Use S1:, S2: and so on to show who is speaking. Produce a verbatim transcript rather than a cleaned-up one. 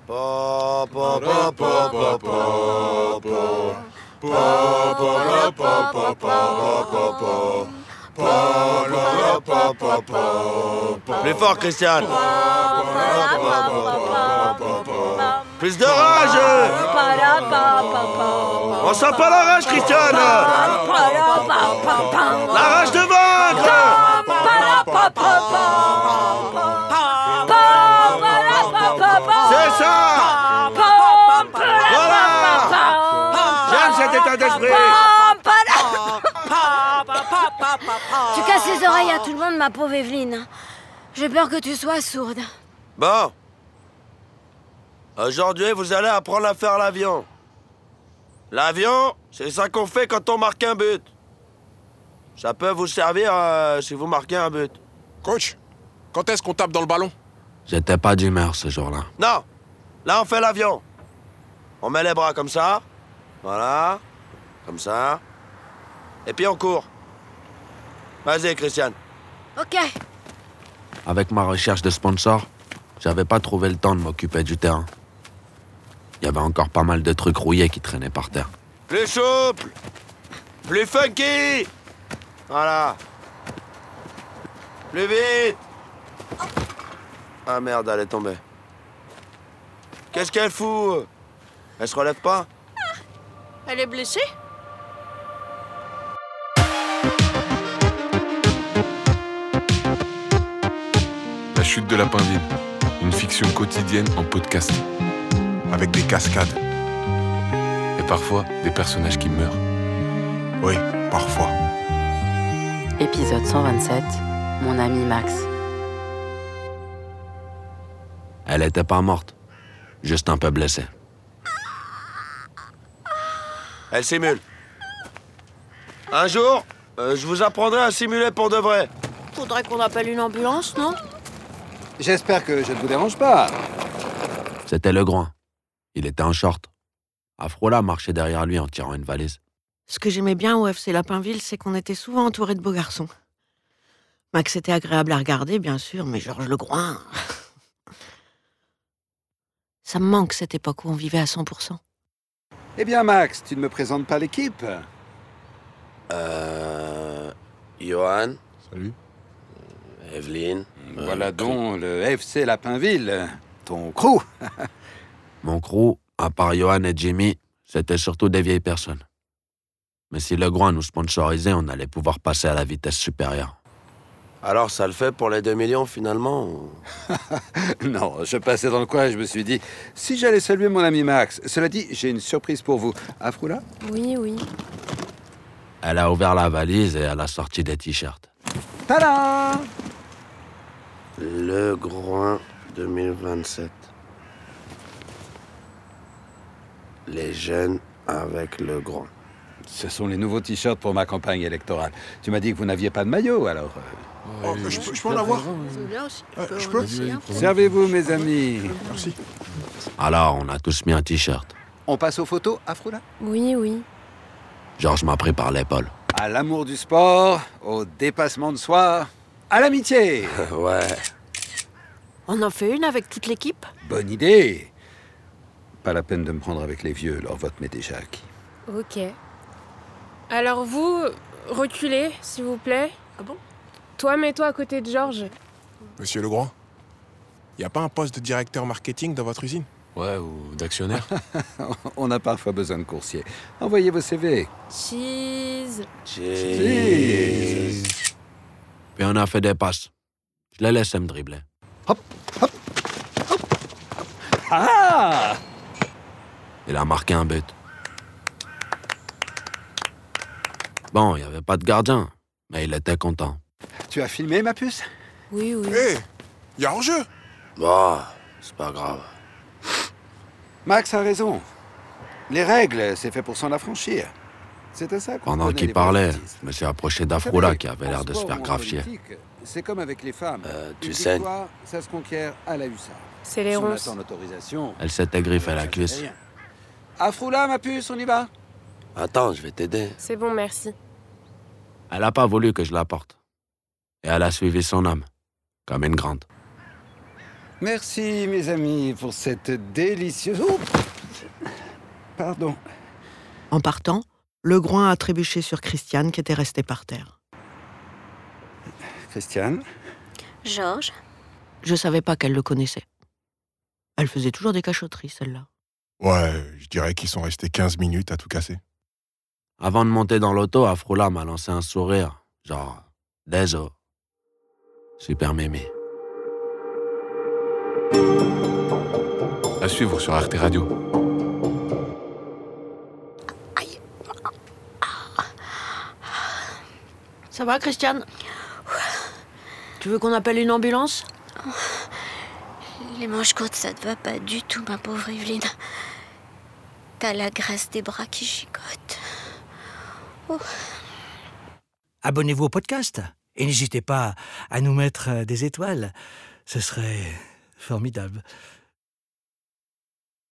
S1: Pa, pa, pa, pa, pa, pa, pa. Pa, pa, pa, pa, pa, pa, pa. Plus fort, Christiane. Plus de rage. On sent pas la rage, Christiane. La rage de vaincre. C'est ça. Voilà. J'aime cet état d'esprit.
S2: Tu casses les oreilles à tout le monde, ma pauvre Evelyne. J'ai peur que tu sois sourde.
S1: Bon. Aujourd'hui, vous allez apprendre à faire l'avion. L'avion, c'est ça qu'on fait quand on marque un but. Ça peut vous servir euh, si vous marquez un but.
S3: Coach, quand est-ce qu'on tape dans le ballon?
S4: J'étais pas d'humeur ce jour-là.
S1: Non. Là, on fait l'avion. On met les bras comme ça. Voilà. Comme ça. Et puis on court. Vas-y, Christiane.
S2: Ok.
S4: Avec ma recherche de sponsors, j'avais pas trouvé le temps de m'occuper du terrain. Il y avait encore pas mal de trucs rouillés qui traînaient par terre.
S1: Plus souple. Plus funky. Voilà. Plus vite. Ah merde, elle est tombée. Qu'est-ce qu'elle fout? Elle se relève pas?
S5: Elle est blessée?
S3: La chute de Lapinville, une fiction quotidienne en podcast. Avec des cascades. Et parfois, des personnages qui meurent. Oui, parfois.
S6: Épisode cent vingt-sept, mon ami Max.
S4: Elle était pas morte, juste un peu blessée.
S1: Elle simule. Un jour, euh, je vous apprendrai à simuler pour de vrai.
S5: Faudrait qu'on appelle une ambulance, non?
S7: J'espère que je ne vous dérange pas.
S4: C'était le groin. Il était en short. Afrola marchait derrière lui en tirant une valise.
S5: Ce que j'aimais bien au F C Lapinville, c'est qu'on était souvent entourés de beaux garçons. Max était agréable à regarder, bien sûr, mais Georges Legroin... Ça me manque, cette époque où on vivait à cent pour cent.
S7: Eh bien, Max, tu ne me présentes pas l'équipe?
S1: Euh... Johan.
S3: Salut.
S1: Evelyne.
S7: Voilà
S1: euh,
S7: donc le F C Lapinville, ton crew.
S4: Mon crew, à part Johan et Jimmy, c'était surtout des vieilles personnes. Mais si le groin nous sponsorisait, on allait pouvoir passer à la vitesse supérieure.
S1: Alors, ça le fait pour les deux millions, finalement ou...
S7: Non, je passais dans le coin et je me suis dit, si j'allais saluer mon ami Max. Cela dit, j'ai une surprise pour vous. Afroula?
S2: Oui, oui.
S4: Elle a ouvert la valise et elle a sorti des t-shirts.
S7: Tada!
S1: Le Groin deux mille vingt-sept. Les jeunes avec le Groin.
S7: Ce sont les nouveaux t-shirts pour ma campagne électorale. Tu m'as dit que vous n'aviez pas de maillot, alors... euh,
S3: Oh, je, peux, je peux en avoir?
S5: Je veux bien aussi.
S3: Ouais,
S5: peux
S3: je peux
S5: aussi, hein.
S7: Servez-vous, mes amis.
S3: Merci.
S4: Alors, on a tous mis un t-shirt.
S7: On passe aux photos, Afroula?
S2: Oui, oui.
S4: Georges m'a pris par l'épaule.
S7: À l'amour du sport, au dépassement de soi, à l'amitié.
S1: Ouais.
S5: On en fait une avec toute l'équipe?
S7: Bonne idée. Pas la peine de me prendre avec les vieux, leur vote m'est déjà acquis.
S8: Ok. Alors vous, reculez, s'il vous plaît.
S5: Ah bon?
S8: Toi, mets-toi à côté de Georges.
S3: Monsieur Legrand, y a pas un poste de directeur marketing dans votre usine?
S4: Ouais, ou d'actionnaire.
S7: On a parfois besoin de coursiers. Envoyez vos C V.
S8: Cheese.
S1: Cheese.
S4: Puis on a fait des passes. Je l'ai laissé me dribbler.
S7: Hop, hop, hop. Ah!
S4: Il a marqué un but. Bon, il n'y avait pas de gardien, mais il était content.
S7: Tu as filmé, ma puce?
S2: Oui, oui.
S3: Hé, hey, y a hors-jeu.
S1: Bon, c'est pas grave.
S7: Max a raison. Les règles, c'est fait pour s'en affranchir. C'est à ça qu'on
S4: Pendant
S7: connaît
S4: qu'il
S7: les
S4: parlait,
S7: politistes.
S4: je me suis approché
S7: Vous
S4: d'Afroula
S7: savez,
S4: qui avait
S7: en
S4: l'air de se
S7: sport
S4: faire
S7: ou en
S4: grave chier.
S7: politique, c'est comme avec les femmes.
S1: Euh, tu
S7: Une
S1: saignes.
S7: victoire, ça se conquiert à la hussarde.
S8: C'est les
S7: Si on
S8: ronces.
S7: attend l'autorisation,
S4: Elle s'était griffée la
S7: ça
S4: cuisse.
S7: fait rien. Afroula, ma puce, on y va?
S1: Attends, je vais t'aider.
S8: C'est bon, merci.
S4: Elle n'a pas voulu que je la porte. Et elle a suivi son homme, comme une grande.
S7: Merci, mes amis, pour cette délicieuse... Oh Pardon.
S5: En partant, Le Groin a trébuché sur Christiane qui était restée par terre.
S7: Christiane?
S2: Georges?
S5: Je savais pas qu'elle le connaissait. Elle faisait toujours des cachotteries, celle-là.
S3: Ouais, je dirais qu'ils sont restés quinze minutes à tout casser.
S4: Avant de monter dans l'auto, Afrola m'a lancé un sourire. Genre, désolé. Super mémé.
S3: À suivre sur Arte Radio.
S5: Ça va, Christiane? Tu veux qu'on appelle une ambulance?
S2: Les manches courtes, ça te va pas du tout, ma pauvre Evelyne. T'as la graisse des bras qui gigotent. Oh.
S9: Abonnez-vous au podcast et n'hésitez pas à nous mettre des étoiles. Ce serait formidable.